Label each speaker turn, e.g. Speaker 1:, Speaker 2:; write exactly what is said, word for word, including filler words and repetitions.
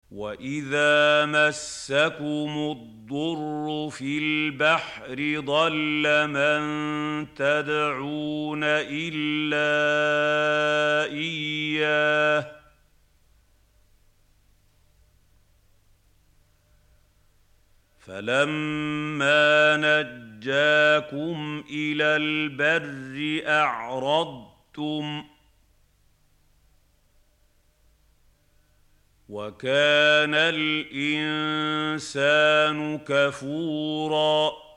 Speaker 1: وَإِذَا مَسَّكُمُ الضُّرُّ فِي الْبَحْرِ ضَلَّ مَن تَدْعُونَ إِلَّا إِيَّاهُ فَلَمَّا نَجَّاكُمْ إِلَى الْبَرِّ أَعْرَضْتُمْ ۚ وَكَانَ الْإِنسَانُ كَفُورًا